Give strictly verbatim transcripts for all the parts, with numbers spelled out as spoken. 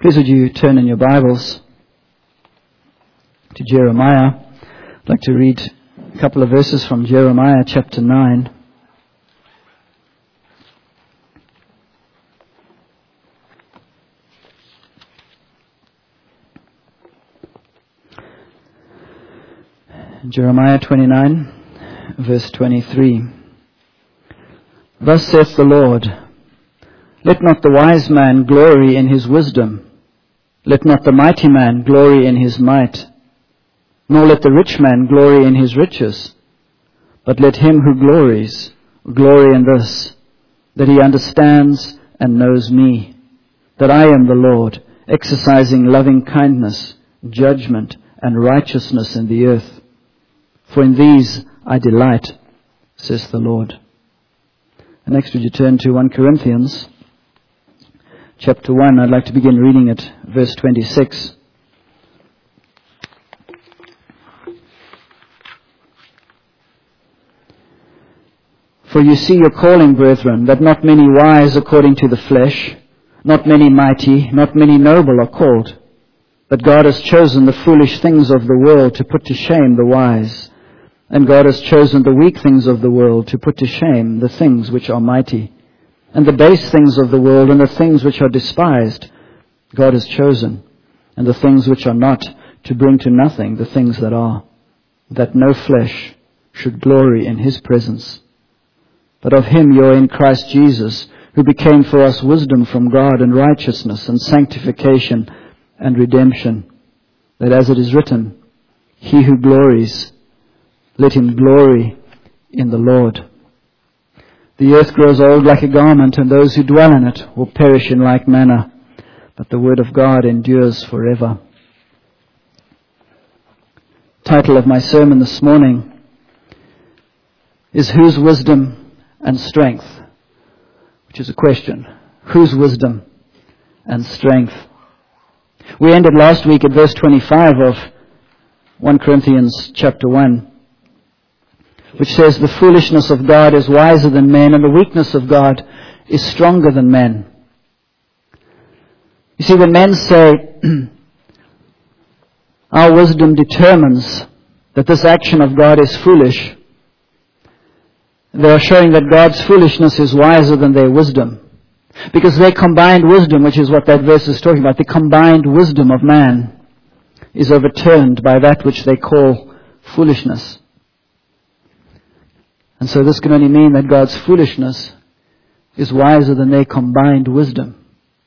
Please would you turn in your Bibles to Jeremiah. I'd like to read a couple of verses from Jeremiah chapter nine. Jeremiah twenty-nine, verse twenty-three. Thus saith the Lord, let not the wise man glory in his wisdom, let not the mighty man glory in his might, nor let the rich man glory in his riches, but let him who glories glory in this, that he understands and knows me, that I am the Lord, exercising loving kindness, judgment, and righteousness in the earth. For in these I delight, says the Lord. And next would you turn to First Corinthians chapter one. I'd like to begin reading at verse twenty-six. For you see your calling, brethren, that not many wise according to the flesh, not many mighty, not many noble are called. But God has chosen the foolish things of the world to put to shame the wise. And God has chosen the weak things of the world to put to shame the things which are mighty. And the base things of the world and the things which are despised, God has chosen. And the things which are not, to bring to nothing the things that are, that no flesh should glory in his presence. But of him you are in Christ Jesus, who became for us wisdom from God and righteousness and sanctification and redemption. That as it is written, he who glories, let him glory in the Lord. The earth grows old like a garment, and those who dwell in it will perish in like manner. But the word of God endures forever. Title of my sermon this morning is Whose Wisdom and Strength? Which is a question. Whose wisdom and strength? We ended last week at verse twenty-five of First Corinthians chapter one. Which says the foolishness of God is wiser than men, and the weakness of God is stronger than men. You see, when men say, our wisdom determines that this action of God is foolish, they are showing that God's foolishness is wiser than their wisdom. Because their combined wisdom, which is what that verse is talking about, the combined wisdom of man is overturned by that which they call foolishness. And so this can only mean that God's foolishness is wiser than their combined wisdom.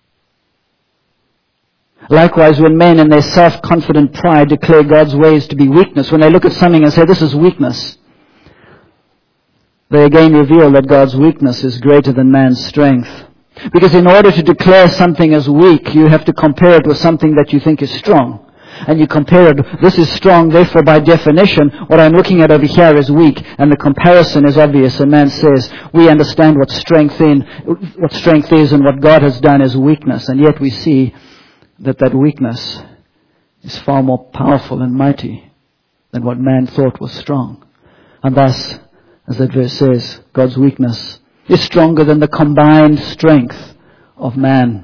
Likewise, when men in their self-confident pride declare God's ways to be weakness, when they look at something and say, this is weakness, they again reveal that God's weakness is greater than man's strength. Because in order to declare something as weak, you have to compare it with something that you think is strong. And you compare it, this is strong, therefore by definition, what I'm looking at over here is weak. And the comparison is obvious. And man says, we understand what strength in, what strength is and what God has done is weakness. And yet we see that that weakness is far more powerful and mighty than what man thought was strong. And thus, as that verse says, God's weakness is stronger than the combined strength of man.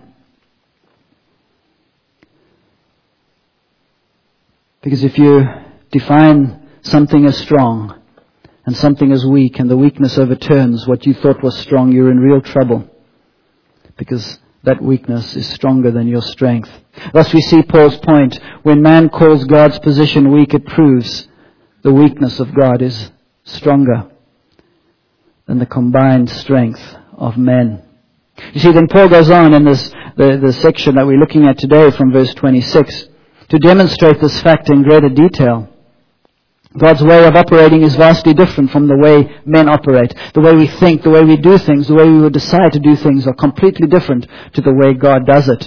Because if you define something as strong and something as weak, and the weakness overturns what you thought was strong, you're in real trouble. Because that weakness is stronger than your strength. Thus we see Paul's point. When man calls God's position weak, it proves the weakness of God is stronger than the combined strength of men. You see, then Paul goes on in this the, the section that we're looking at today from verse twenty-six. To demonstrate this fact in greater detail. God's way of operating is vastly different from the way men operate. The way we think, the way we do things, the way we would decide to do things are completely different to the way God does it.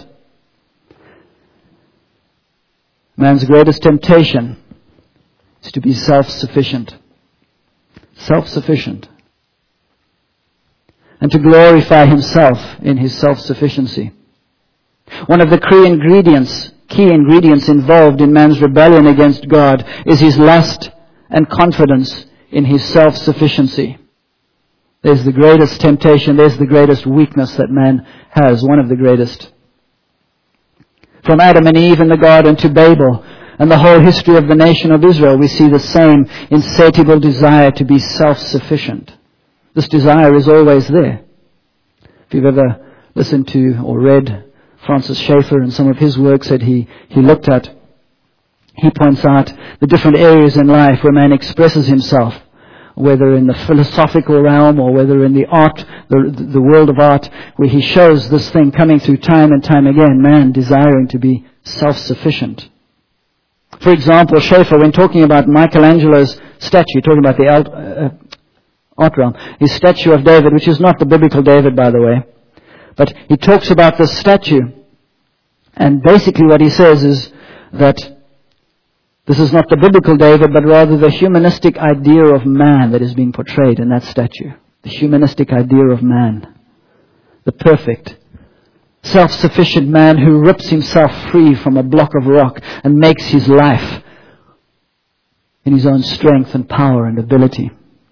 Man's greatest temptation is to be self-sufficient. Self-sufficient. And to glorify himself in his self-sufficiency. One of the key ingredients Key ingredients involved in man's rebellion against God is his lust and confidence in his self-sufficiency. There's the greatest temptation, there's the greatest weakness that man has, one of the greatest. From Adam and Eve in the garden to Babel and the whole history of the nation of Israel, we see the same insatiable desire to be self-sufficient. This desire is always there. If you've ever listened to or read Francis Schaeffer and some of his works that he, he looked at, he points out the different areas in life where man expresses himself, whether in the philosophical realm or whether in the art, the, the world of art, where he shows this thing coming through time and time again, man desiring to be self-sufficient. For example, Schaeffer, when talking about Michelangelo's statue, talking about the art, uh, art realm, his statue of David, which is not the biblical David, by the way, but he talks about this statue, and basically what he says is that this is not the biblical David, but rather the humanistic idea of man that is being portrayed in that statue. The humanistic idea of man. The perfect, self-sufficient man who rips himself free from a block of rock and makes his life in his own strength and power and ability.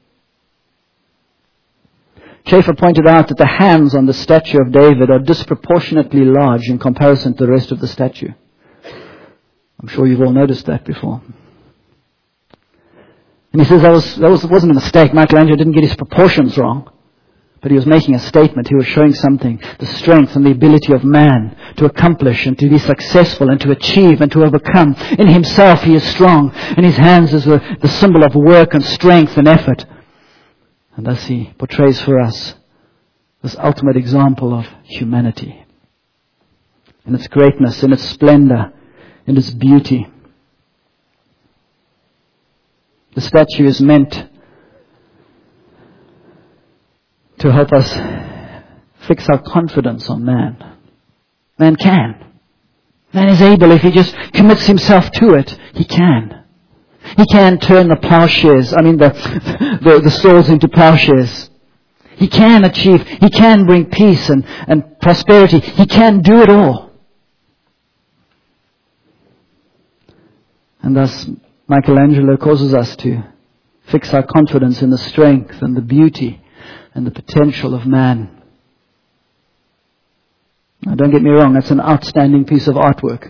Schaeffer pointed out that the hands on the statue of David are disproportionately large in comparison to the rest of the statue. I'm sure you've all noticed that before. And he says that, was, that was, wasn't a mistake. Michelangelo didn't get his proportions wrong. But he was making a statement. He was showing something. The strength and the ability of man to accomplish and to be successful and to achieve and to overcome. In himself he is strong. In his hands is the, the symbol of work and strength and effort. And thus he portrays for us this ultimate example of humanity. In its greatness, in its splendor, in its beauty. The statue is meant to help us fix our confidence on man. Man can. Man is able, if he just commits himself to it, he can. He can turn the plowshares, I mean the, the, the swords into plowshares. He can achieve, he can bring peace and, and prosperity. He can do it all. And thus Michelangelo causes us to fix our confidence in the strength and the beauty and the potential of man. Now don't get me wrong, that's an outstanding piece of artwork.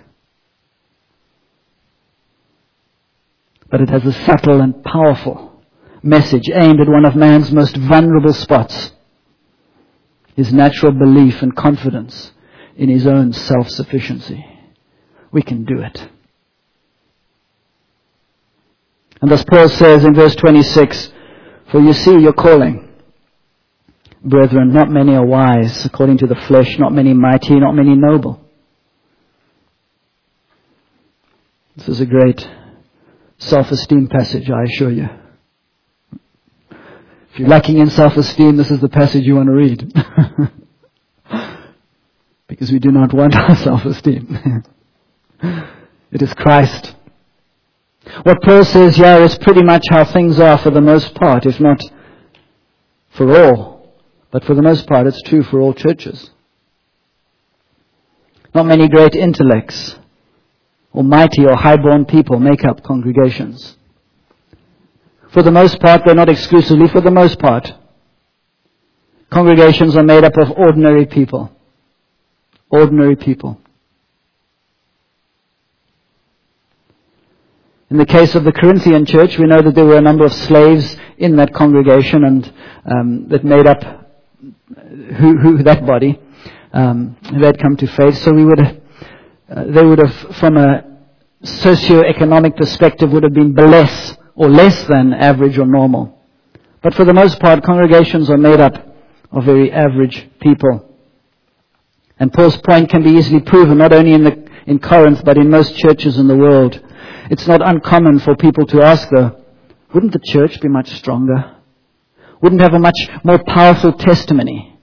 But it has a subtle and powerful message aimed at one of man's most vulnerable spots. His natural belief and confidence in his own self-sufficiency. We can do it. And thus Paul says in verse twenty-six, "For you see your calling, brethren, not many are wise according to the flesh, not many mighty, not many noble." This is a great self-esteem passage, I assure you. If you're lacking in self-esteem, this is the passage you want to read. Because we do not want our self-esteem. It is Christ. What Paul says here is pretty much how things are for the most part, if not for all. But for the most part, it's true for all churches. Not many great intellects or mighty or high-born people make up congregations. For the most part, they're not exclusively, for the most part. Congregations are made up of ordinary people. Ordinary people. In the case of the Corinthian church, we know that there were a number of slaves in that congregation and um, that made up who, who that body um, who had come to faith. So we would have, uh, they would have, from a socio-economic perspective, would have been less or less than average or normal. But for the most part, congregations are made up of very average people. And Paul's point can be easily proven not only in the in Corinth, but in most churches in the world. It's not uncommon for people to ask, though, wouldn't the church be much stronger? Wouldn't have a much more powerful testimony?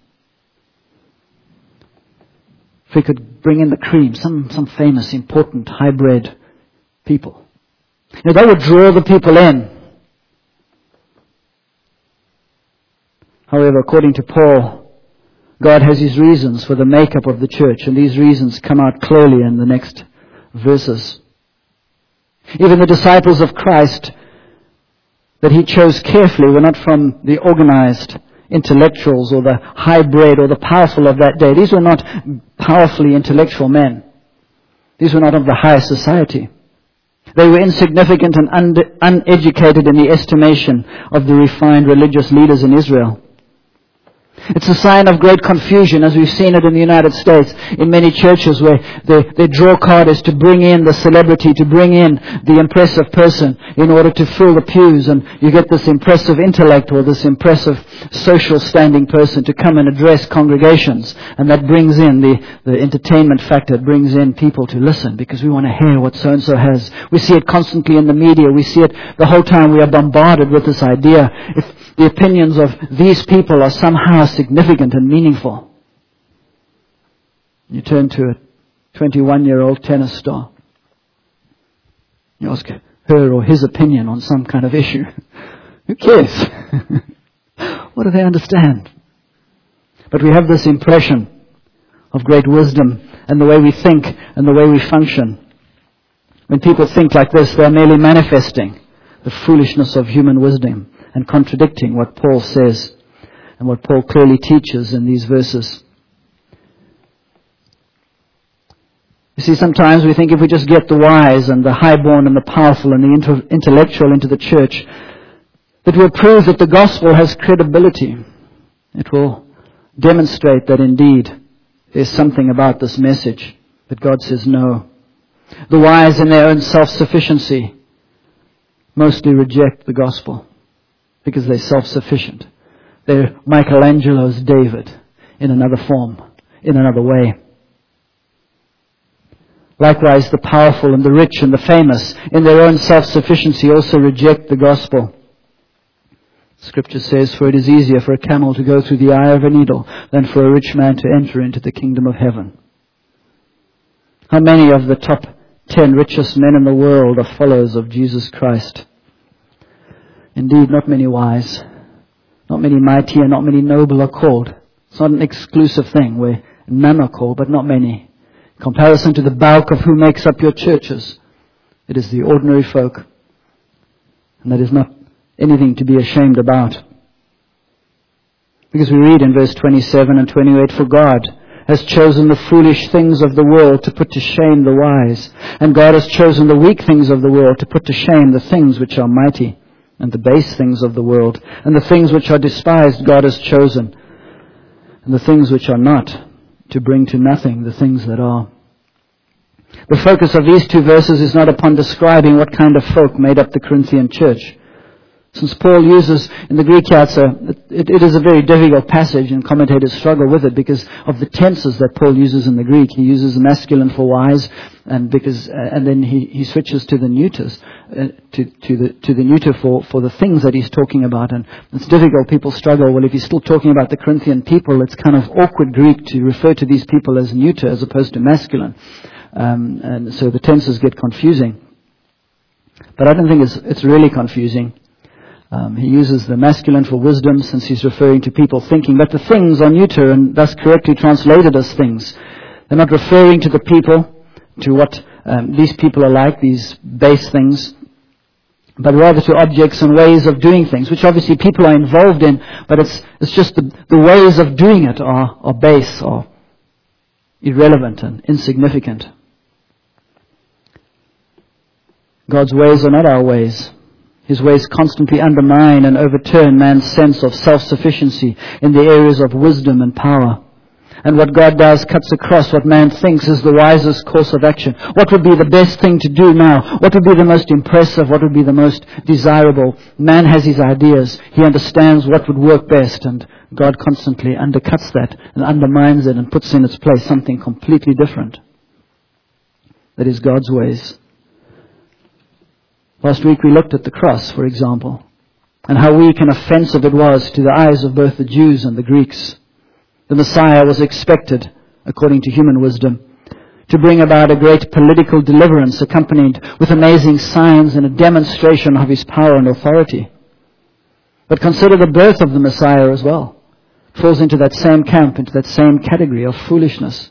If we could bring in the cream, some, some famous, important, high-bred people. You know, that would draw the people in. However, according to Paul, God has His reasons for the makeup of the church, and these reasons come out clearly in the next verses. Even the disciples of Christ that He chose carefully were not from the organized intellectuals or the high-bred or the powerful of that day. These were not powerfully intellectual men. These were not of the highest society. They were insignificant and un- uneducated in the estimation of the refined religious leaders in Israel. It's a sign of great confusion, as we've seen it in the United States, in many churches where their, their draw card is to bring in the celebrity, to bring in the impressive person in order to fill the pews, and you get this impressive intellect or this impressive social standing person to come and address congregations, and that brings in the, the entertainment factor. It brings in people to listen because we want to hear what so-and-so has. We see it constantly in the media. We see it the whole time. We are bombarded with this idea. If the opinions of these people are somehow significant and meaningful. You turn to a twenty-one-year-old tennis star. You ask her or his opinion on some kind of issue. Who cares? What do they understand? But we have this impression of great wisdom and the way we think and the way we function. When people think like this, they are merely manifesting the foolishness of human wisdom and contradicting what Paul says and what Paul clearly teaches in these verses. You see, sometimes we think if we just get the wise and the highborn and the powerful and the inter- intellectual into the church, that will prove that the gospel has credibility. It will demonstrate that indeed there's something about this message. But God says no. The wise in their own self-sufficiency mostly reject the gospel because they're self-sufficient. They're Michelangelo's David in another form, in another way. Likewise, the powerful and the rich and the famous in their own self-sufficiency also reject the gospel. Scripture says, "For it is easier for a camel to go through the eye of a needle than for a rich man to enter into the kingdom of heaven." How many of the top ten richest men in the world are followers of Jesus Christ? Indeed, not many wise, not many mighty, and not many noble are called. It's not an exclusive thing where none are called, but not many. In comparison to the bulk of who makes up your churches, it is the ordinary folk. And that is not anything to be ashamed about. Because we read in verse twenty-seven and twenty-eight, "For God has chosen the foolish things of the world to put to shame the wise. And God has chosen the weak things of the world to put to shame the things which are mighty. And the base things of the world, and the things which are despised, God has chosen. And the things which are not, to bring to nothing the things that are." The focus of these two verses is not upon describing what kind of folk made up the Corinthian church. Since Paul uses, in the Greek here, it's a, it, it is a very difficult passage, and commentators struggle with it because of the tenses that Paul uses in the Greek. He uses the masculine for wise, and because uh, and then he, he switches to the neuters, uh, to to the to the neuter for, for the things that he's talking about. And it's difficult. People struggle. Well, if he's still talking about the Corinthian people, it's kind of awkward Greek to refer to these people as neuter as opposed to masculine, um, and so the tenses get confusing. But I don't think it's it's really confusing. Um, he uses the masculine for wisdom since he's referring to people thinking. But the things are neuter and thus correctly translated as things. They're not referring to the people, to what um, these people are like, these base things, but rather to objects and ways of doing things, which obviously people are involved in, but it's it's just the, the ways of doing it are, are base, are irrelevant and insignificant. God's ways are not our ways. His ways constantly undermine and overturn man's sense of self-sufficiency in the areas of wisdom and power. And what God does cuts across what man thinks is the wisest course of action. What would be the best thing to do now? What would be the most impressive? What would be the most desirable? Man has his ideas. He understands what would work best, and God constantly undercuts that and undermines it and puts in its place something completely different. That is God's ways. Last week we looked at the cross, for example, and how weak and offensive it was to the eyes of both the Jews and the Greeks. The Messiah was expected, according to human wisdom, to bring about a great political deliverance accompanied with amazing signs and a demonstration of his power and authority. But consider the birth of the Messiah as well. It falls into that same camp, into that same category of foolishness.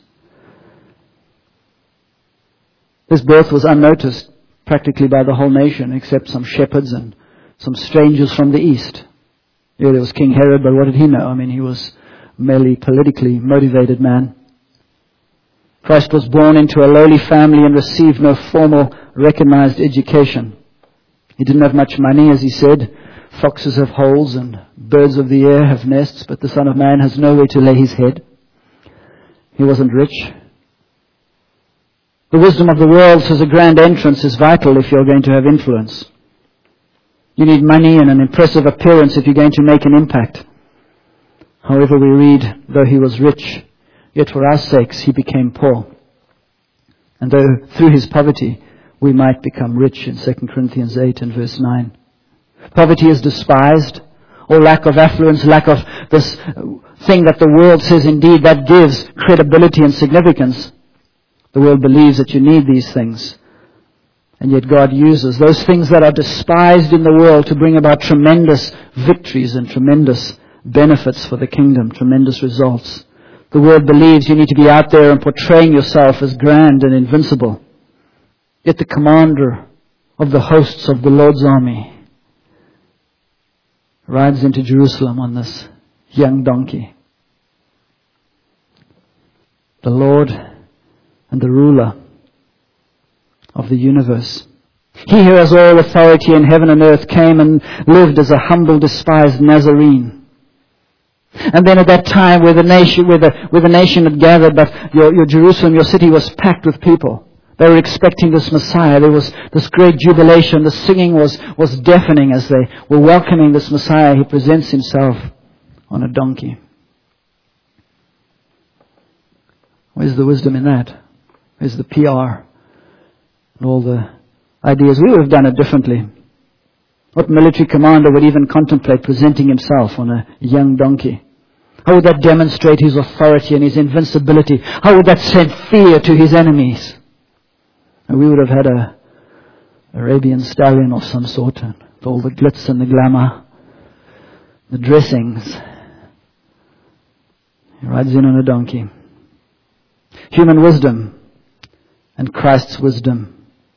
His birth was unnoticed practically by the whole nation, except some shepherds and some strangers from the east. Yeah, there was King Herod, but what did he know? I mean, he was merely politically motivated man. Christ was born into a lowly family and received no formal, recognized education. He didn't have much money, as he said. Foxes have holes and birds of the air have nests, but the Son of Man has nowhere to lay his head. He wasn't rich. The wisdom of the world says a grand entrance is vital if you're going to have influence. You need money and an impressive appearance if you're going to make an impact. However, we read, though he was rich, yet for our sakes he became poor. And though through his poverty we might become rich, in Second Corinthians eight and verse nine. Poverty is despised, or lack of affluence, lack of this thing that the world says indeed that gives credibility and significance. The world believes that you need these things. And yet God uses those things that are despised in the world to bring about tremendous victories and tremendous benefits for the kingdom, tremendous results. The world believes you need to be out there and portraying yourself as grand and invincible. Yet the commander of the hosts of the Lord's army rides into Jerusalem on this young donkey. The Lord and the ruler of the universe. He who has all authority in heaven and earth came and lived as a humble, despised Nazarene. And then at that time where the nation, where the, where the nation had gathered, but your, your Jerusalem, your city was packed with people. They were expecting this Messiah. There was this great jubilation. The singing was, was deafening as they were welcoming this Messiah. He presents himself on a donkey. Where's the wisdom in that? Where's the P R and all the ideas? We would have done it differently. What military commander would even contemplate presenting himself on a young donkey? How would that demonstrate his authority and his invincibility? How would that send fear to his enemies? And we would have had a Arabian stallion of some sort, and all the glitz and the glamour, the dressings. He rides in on a donkey. Human wisdom and Christ's wisdom.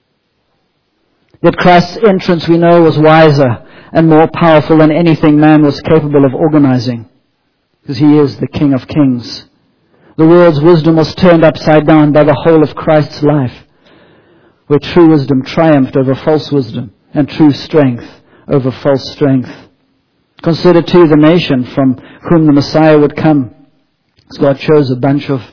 Yet Christ's entrance, we know, was wiser and more powerful than anything man was capable of organizing, because he is the King of Kings. The world's wisdom was turned upside down by the whole of Christ's life, where true wisdom triumphed over false wisdom and true strength over false strength. Consider too the nation from whom the Messiah would come. As God chose a bunch of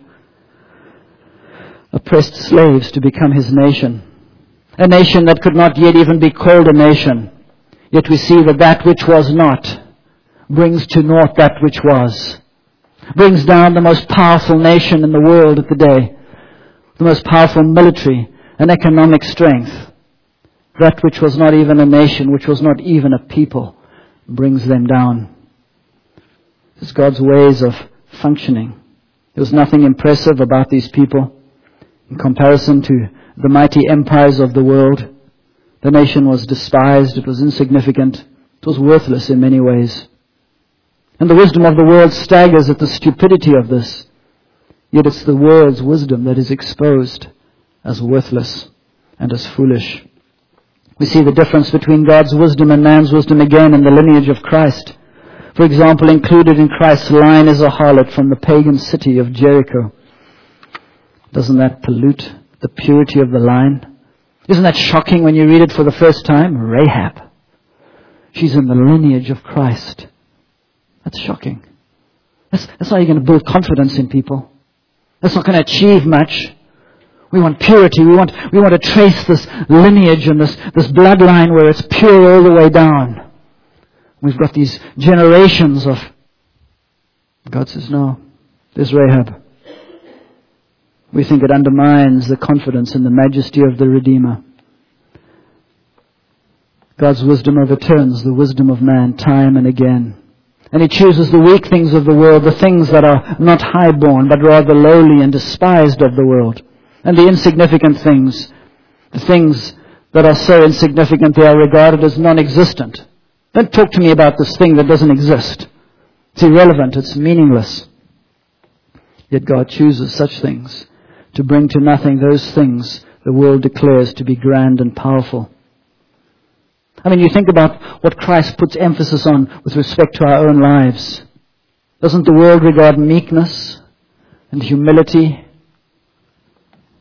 oppressed slaves to become his nation. A nation that could not yet even be called a nation. Yet we see that that which was not brings to naught that which was. Brings down the most powerful nation in the world at the day. The most powerful military and economic strength. That which was not even a nation, which was not even a people, brings them down. It's God's ways of functioning. There was nothing impressive about these people in comparison to the mighty empires of the world. The nation was despised. It was insignificant. It was worthless in many ways. And the wisdom of the world staggers at the stupidity of this. Yet it's the world's wisdom that is exposed as worthless and as foolish. We see the difference between God's wisdom and man's wisdom again in the lineage of Christ. For example, included in Christ's line is a harlot from the pagan city of Jericho. Doesn't that pollute the purity of the line? Isn't that shocking when you read it for the first time? Rahab. She's in the lineage of Christ. That's shocking. That's, that's how you're going to build confidence in people. That's not going to achieve much. We want purity. We want, we want to trace this lineage and this, this bloodline where it's pure all the way down. We've got these generations of... God says, no, there's Rahab. We think it undermines the confidence in the majesty of the Redeemer. God's wisdom overturns the wisdom of man time and again. And He chooses the weak things of the world, the things that are not high-born, but rather lowly and despised of the world. And the insignificant things, the things that are so insignificant they are regarded as non-existent. Don't talk to me about this thing that doesn't exist. It's irrelevant, it's meaningless. Yet God chooses such things to bring to nothing those things the world declares to be grand and powerful. I mean, you think about what Christ puts emphasis on with respect to our own lives. Doesn't the world regard meekness and humility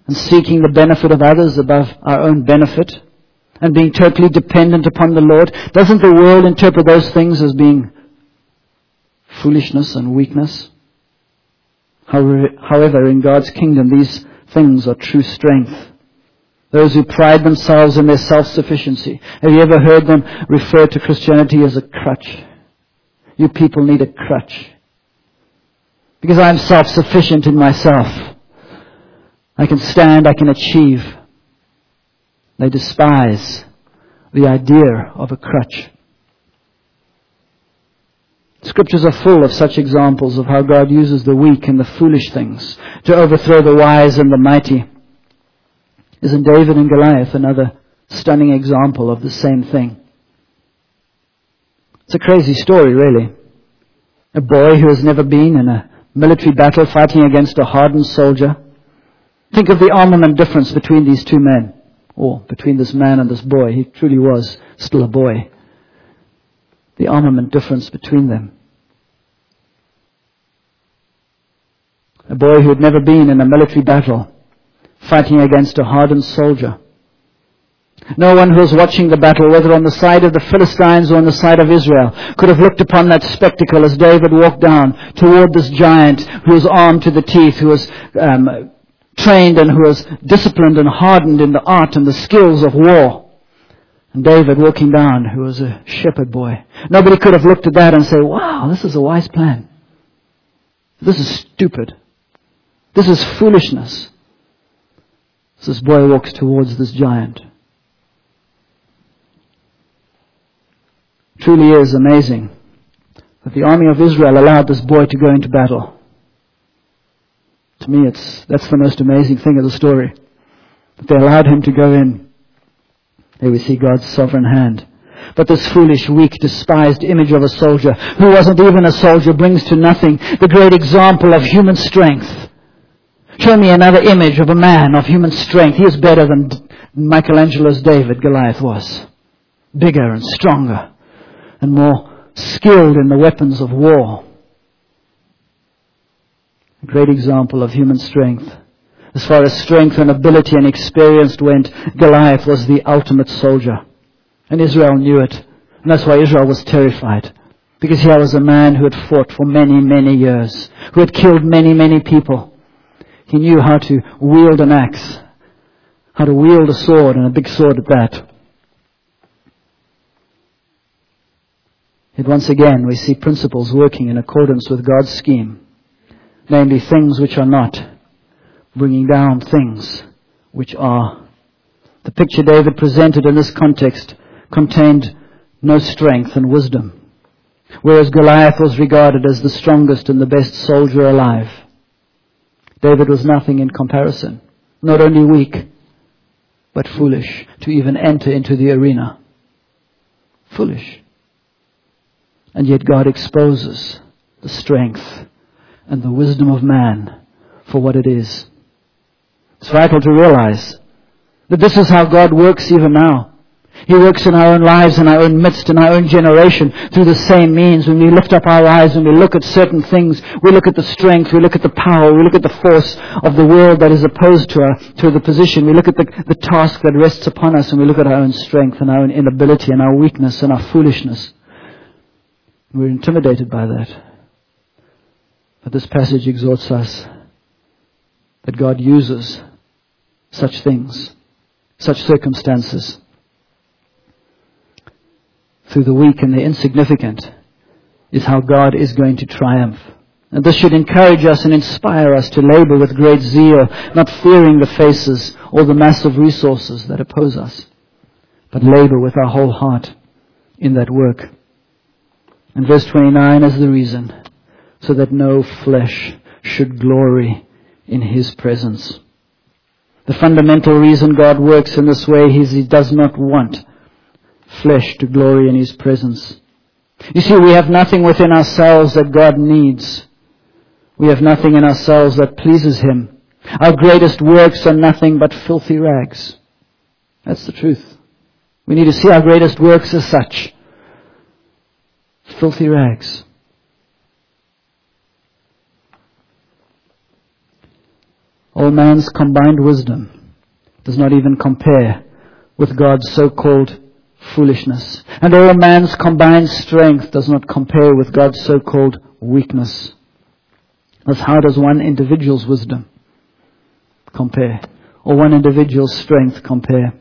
and seeking the benefit of others above our own benefit, and being totally dependent upon the Lord, doesn't the world interpret those things as being foolishness and weakness? However, in God's kingdom, these things are true strength. Those who pride themselves in their self-sufficiency. Have you ever heard them refer to Christianity as a crutch? You people need a crutch. Because I am self-sufficient in myself. I can stand, I can achieve. They despise the idea of a crutch. Scriptures are full of such examples of how God uses the weak and the foolish things to overthrow the wise and the mighty. Isn't David and Goliath another stunning example of the same thing? It's a crazy story, really. A boy who has never been in a military battle fighting against a hardened soldier. Think of the armament difference between these two men, or between this man and this boy. He truly was still a boy. The armament difference between them. A boy who had never been in a military battle, fighting against a hardened soldier. No one who was watching the battle, whether on the side of the Philistines or on the side of Israel, could have looked upon that spectacle as David walked down toward this giant who was armed to the teeth, who was um, trained and who was disciplined and hardened in the art and the skills of war. And David walking down, who was a shepherd boy. Nobody could have looked at that and say, wow, this is a wise plan. This is stupid. This is foolishness. So this boy walks towards this giant. Truly is amazing that the army of Israel allowed this boy to go into battle. To me, it's that's the most amazing thing of the story. That they allowed him to go in. There we see God's sovereign hand. But this foolish, weak, despised image of a soldier, who wasn't even a soldier, brings to nothing the great example of human strength. Show me another image of a man of human strength. He is better than Michelangelo's David, Goliath was. Bigger and stronger and more skilled in the weapons of war. A great example of human strength. As far as strength and ability and experience went, Goliath was the ultimate soldier. And Israel knew it. And that's why Israel was terrified. Because here was a man who had fought for many, many years. Who had killed many, many people. He knew how to wield an axe. How to wield a sword, and a big sword at that. Yet once again we see principles working in accordance with God's scheme. Namely, things which are not, bringing down things which are. The picture David presented in this context contained no strength and wisdom, whereas Goliath was regarded as the strongest and the best soldier alive. David was nothing in comparison, not only weak, but foolish to even enter into the arena. Foolish. And yet God exposes the strength and the wisdom of man for what it is. It's vital to realize that this is how God works even now. He works in our own lives, in our own midst, in our own generation, through the same means. When we lift up our eyes and we look at certain things, we look at the strength, we look at the power, we look at the force of the world that is opposed to our, to the position. We look at the, the task that rests upon us, and we look at our own strength and our own inability and our weakness and our foolishness. We're intimidated by that. But this passage exhorts us that God uses such things, such circumstances, through the weak and the insignificant, is how God is going to triumph. And this should encourage us and inspire us to labor with great zeal, not fearing the faces or the massive resources that oppose us, but labor with our whole heart in that work. And verse twenty-nine is the reason, so that no flesh should glory in His presence. The fundamental reason God works in this way is He does not want flesh to glory in His presence. You see, we have nothing within ourselves that God needs. We have nothing in ourselves that pleases Him. Our greatest works are nothing but filthy rags. That's the truth. We need to see our greatest works as such. Filthy rags. All man's combined wisdom does not even compare with God's so-called foolishness. And all man's combined strength does not compare with God's so-called weakness. Thus, how does one individual's wisdom compare? Or one individual's strength compare?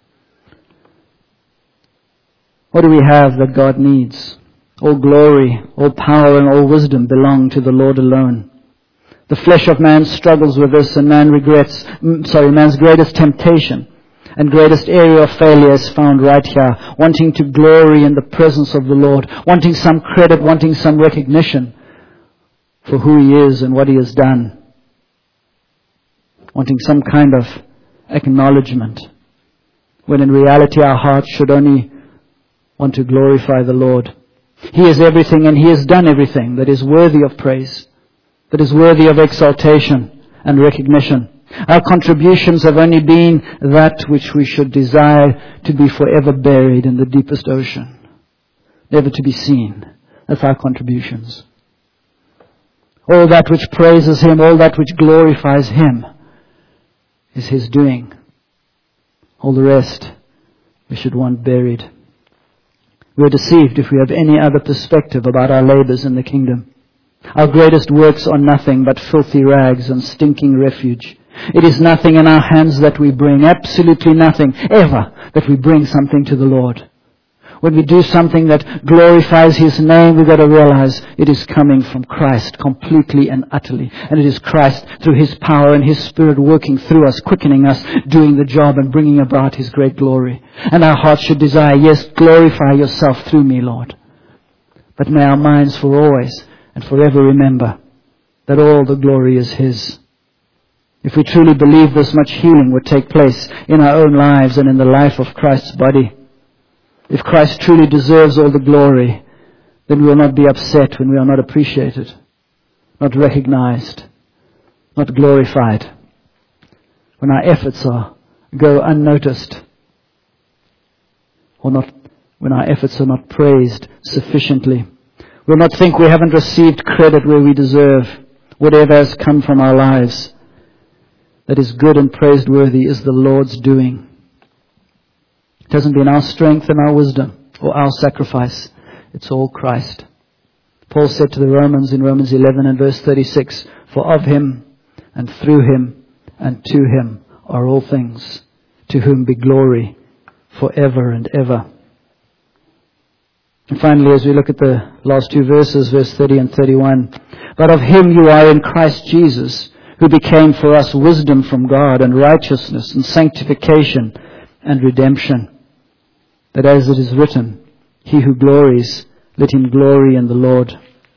What do we have that God needs? All glory, all power, and all wisdom belong to the Lord alone. The flesh of man struggles with this, and man regrets, sorry, man's greatest temptation and greatest area of failure is found right here, wanting to glory in the presence of the Lord, wanting some credit, wanting some recognition for who He is and what He has done, wanting some kind of acknowledgement, when in reality our hearts should only want to glorify the Lord. He is everything, and He has done everything that is worthy of praise, that is worthy of exaltation and recognition. Our contributions have only been that which we should desire to be forever buried in the deepest ocean, never to be seen. That's our contributions. All that which praises Him, all that which glorifies Him is His doing. All the rest we should want buried. We are deceived if we have any other perspective about our labors in the kingdom. Our greatest works are nothing but filthy rags and stinking refuge. It is nothing in our hands that we bring, absolutely nothing ever that we bring something to the Lord. When we do something that glorifies His name, we've got to realize it is coming from Christ completely and utterly. And it is Christ through His power and His Spirit working through us, quickening us, doing the job and bringing about His great glory. And our hearts should desire, yes, glorify Yourself through me, Lord. But may our minds for always and forever remember that all the glory is His. If we truly believe this, much healing would take place in our own lives and in the life of Christ's body. If Christ truly deserves all the glory, then we will not be upset when we are not appreciated, not recognized, not glorified, when our efforts are go unnoticed, or not when our efforts are not praised sufficiently. We will not think we haven't received credit where we deserve. Whatever has come from our lives that is good and praiseworthy is the Lord's doing. It hasn't been our strength and our wisdom or our sacrifice. It's all Christ. Paul said to the Romans in Romans eleven and verse thirty-six, "For of Him and through Him and to Him are all things, to whom be glory forever and ever." And finally, as we look at the last two verses, verse thirty and thirty-one, "But of Him you are in Christ Jesus, who became for us wisdom from God and righteousness and sanctification and redemption. That as it is written, he who glories, let him glory in the Lord."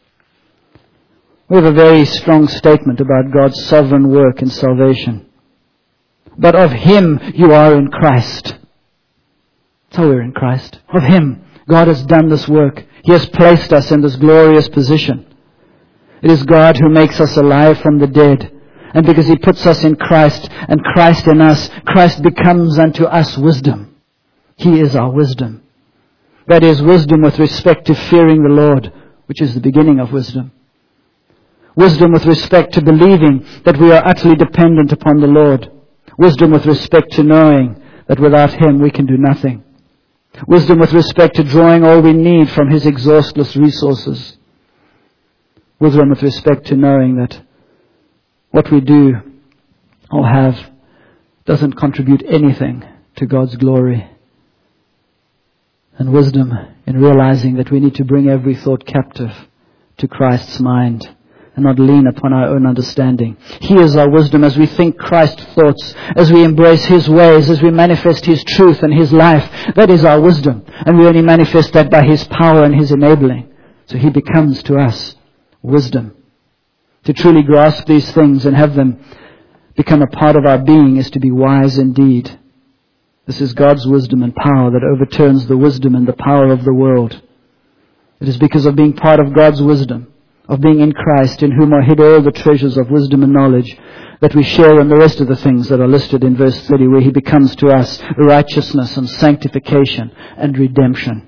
We have a very strong statement about God's sovereign work in salvation. But of Him you are in Christ. That's how we're in Christ. Of Him. God has done this work. He has placed us in this glorious position. It is God who makes us alive from the dead. And because He puts us in Christ and Christ in us, Christ becomes unto us wisdom. He is our wisdom. That is wisdom with respect to fearing the Lord, which is the beginning of wisdom. Wisdom with respect to believing that we are utterly dependent upon the Lord. Wisdom with respect to knowing that without Him we can do nothing. Wisdom with respect to drawing all we need from His exhaustless resources. Wisdom with respect to knowing that what we do or have doesn't contribute anything to God's glory. And wisdom in realizing that we need to bring every thought captive to Christ's mind and not lean upon our own understanding. He is our wisdom as we think Christ's thoughts, as we embrace His ways, as we manifest His truth and His life. That is our wisdom. And we only manifest that by His power and His enabling. So He becomes to us wisdom. To truly grasp these things and have them become a part of our being is to be wise indeed. This is God's wisdom and power that overturns the wisdom and the power of the world. It is because of being part of God's wisdom, of being in Christ, in whom are hid all the treasures of wisdom and knowledge, that we share in the rest of the things that are listed in verse thirty, where He becomes to us righteousness and sanctification and redemption.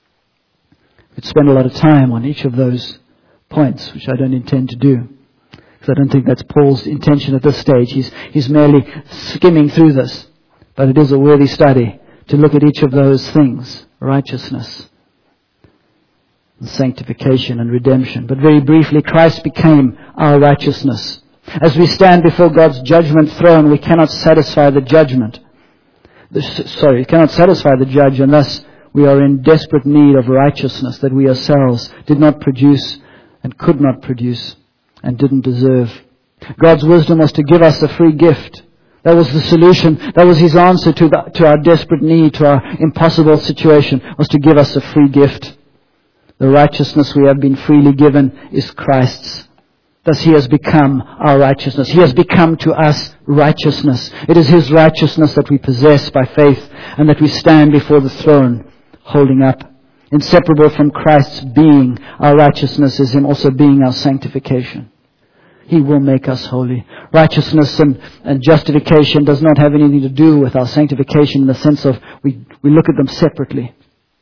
We could spend a lot of time on each of those points, which I don't intend to do. Because I don't think that's Paul's intention at this stage. He's, he's merely skimming through this. But it is a worthy study to look at each of those things. Righteousness, and sanctification, and redemption. But very briefly, Christ became our righteousness. As we stand before God's judgment throne, we cannot satisfy the judgment. Sorry, we cannot satisfy the judge, and thus we are in desperate need of righteousness that we ourselves did not produce and could not produce and didn't deserve. God's wisdom was to give us a free gift. That was the solution. That was His answer to, the, to our desperate need, to our impossible situation, was to give us a free gift. The righteousness we have been freely given is Christ's. Thus He has become our righteousness. He has become to us righteousness. It is His righteousness that we possess by faith and that we stand before the throne holding up. Inseparable from Christ's being our righteousness is Him also being our sanctification. He will make us holy. Righteousness and, and justification does not have anything to do with our sanctification in the sense of we, we look at them separately.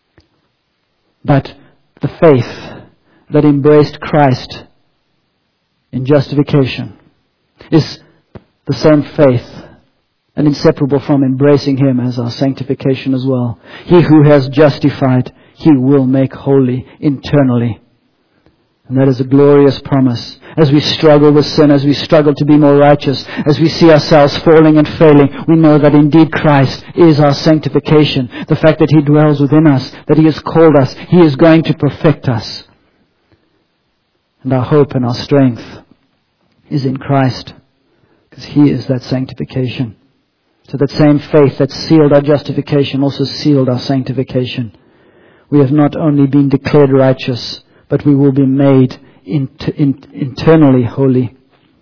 But the faith that embraced Christ in justification is the same faith and inseparable from embracing Him as our sanctification as well. He who has justified, He will make holy internally. And that is a glorious promise. As we struggle with sin, as we struggle to be more righteous, as we see ourselves falling and failing, we know that indeed Christ is our sanctification. The fact that He dwells within us, that He has called us, He is going to perfect us. And our hope and our strength is in Christ, because He is that sanctification. So that same faith that sealed our justification also sealed our sanctification. We have not only been declared righteous, but we will be made in, in, internally holy.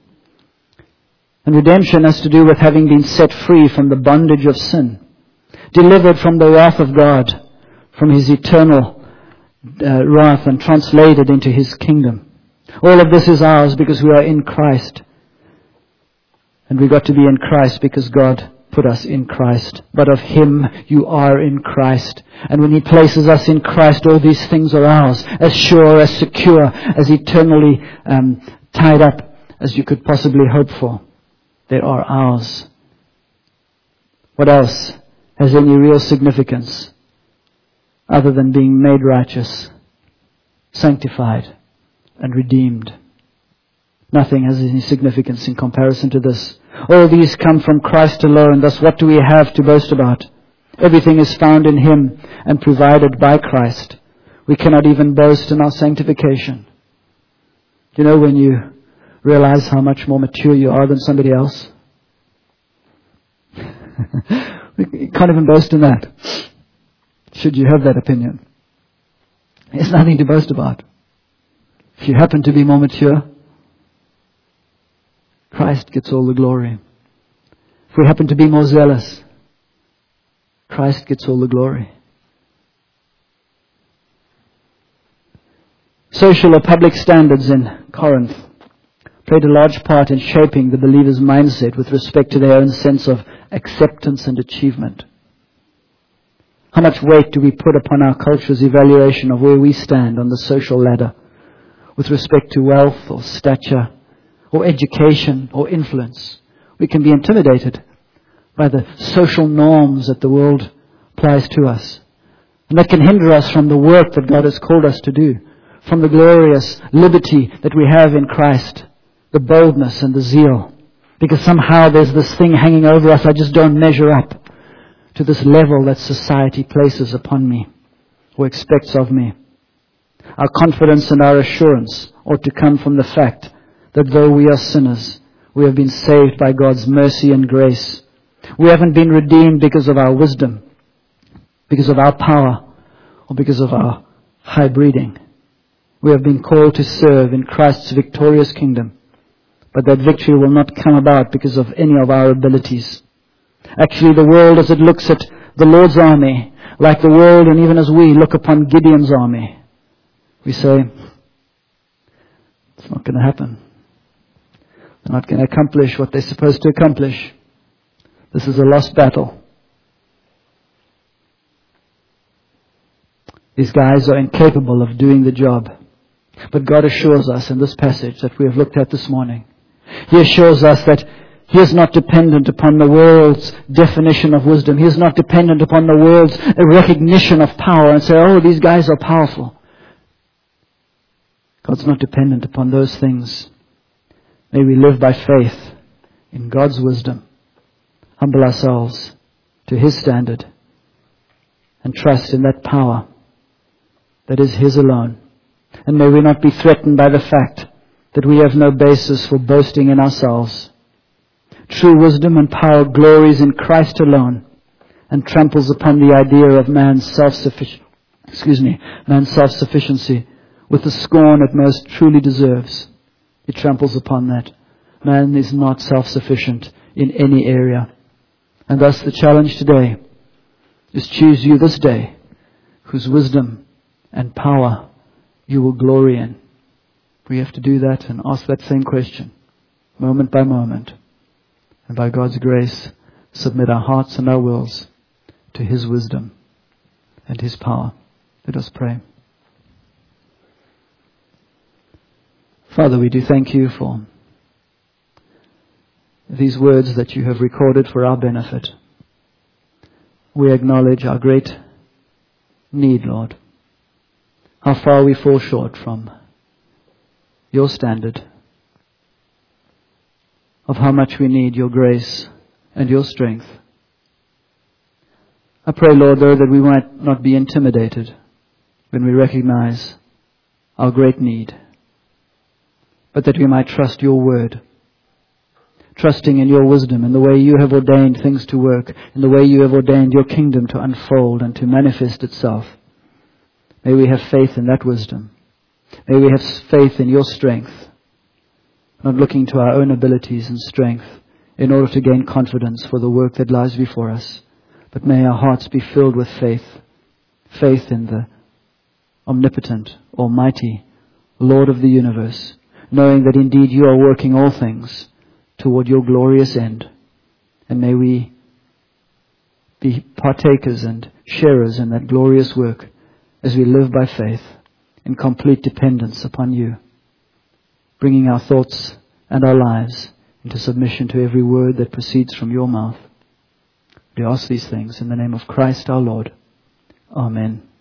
And redemption has to do with having been set free from the bondage of sin, delivered from the wrath of God, from His eternal uh, wrath, and translated into His kingdom. All of this is ours because we are in Christ. And we got to be in Christ because God put us in Christ. But of Him you are in Christ. And when He places us in Christ, all these things are ours, as sure, as secure, as eternally um, tied up as you could possibly hope for. They are ours. What else has any real significance other than being made righteous, sanctified, and redeemed? Nothing has any significance in comparison to this. All these come from Christ alone. Thus, what do we have to boast about? Everything is found in Him and provided by Christ. We cannot even boast in our sanctification. You know, when you realize how much more mature you are than somebody else? You can't even boast in that. Should you have that opinion? There's nothing to boast about. If you happen to be more mature, Christ gets all the glory. If we happen to be more zealous, Christ gets all the glory. Social or public standards in Corinth played a large part in shaping the believer's mindset with respect to their own sense of acceptance and achievement. How much weight do we put upon our culture's evaluation of where we stand on the social ladder with respect to wealth or stature or education or influence? We can be intimidated by the social norms that the world applies to us. And that can hinder us from the work that God has called us to do, from the glorious liberty that we have in Christ, the boldness and the zeal. Because somehow there's this thing hanging over us, I just don't measure up to this level that society places upon me or expects of me. Our confidence and our assurance ought to come from the fact that though we are sinners, we have been saved by God's mercy and grace. We haven't been redeemed because of our wisdom, because of our power, or because of our high breeding. We have been called to serve in Christ's victorious kingdom. But that victory will not come about because of any of our abilities. Actually, the world, as it looks at the Lord's army, like the world and even as we look upon Gideon's army, we say, it's not going to happen. They're not going to accomplish what they're supposed to accomplish. This is a lost battle. These guys are incapable of doing the job. But God assures us in this passage that we have looked at this morning, He assures us that He is not dependent upon the world's definition of wisdom. He is not dependent upon the world's recognition of power and say, oh, these guys are powerful. God's not dependent upon those things. May we live by faith in God's wisdom, humble ourselves to His standard, and trust in that power that is His alone. And may we not be threatened by the fact that we have no basis for boasting in ourselves. True wisdom and power glories in Christ alone and tramples upon the idea of man's self-sufficient, excuse me, man's self-sufficiency with the scorn it most truly deserves. It tramples upon that. Man is not self-sufficient in any area. And thus the challenge today is choose you this day whose wisdom and power you will glory in. We have to do that and ask that same question moment by moment. And by God's grace, submit our hearts and our wills to His wisdom and His power. Let us pray. Father, we do thank You for these words that You have recorded for our benefit. We acknowledge our great need, Lord, how far we fall short from Your standard, of how much we need Your grace and Your strength. I pray, Lord, though, that we might not be intimidated when we recognize our great need, but that we might trust Your word, trusting in Your wisdom and the way You have ordained things to work, in the way You have ordained Your kingdom to unfold and to manifest itself. May we have faith in that wisdom. May we have faith in Your strength, not looking to our own abilities and strength in order to gain confidence for the work that lies before us. But may our hearts be filled with faith, faith in the omnipotent, almighty Lord of the universe, knowing that indeed You are working all things toward Your glorious end. And may we be partakers and sharers in that glorious work as we live by faith in complete dependence upon You, bringing our thoughts and our lives into submission to every word that proceeds from Your mouth. We ask these things in the name of Christ our Lord. Amen.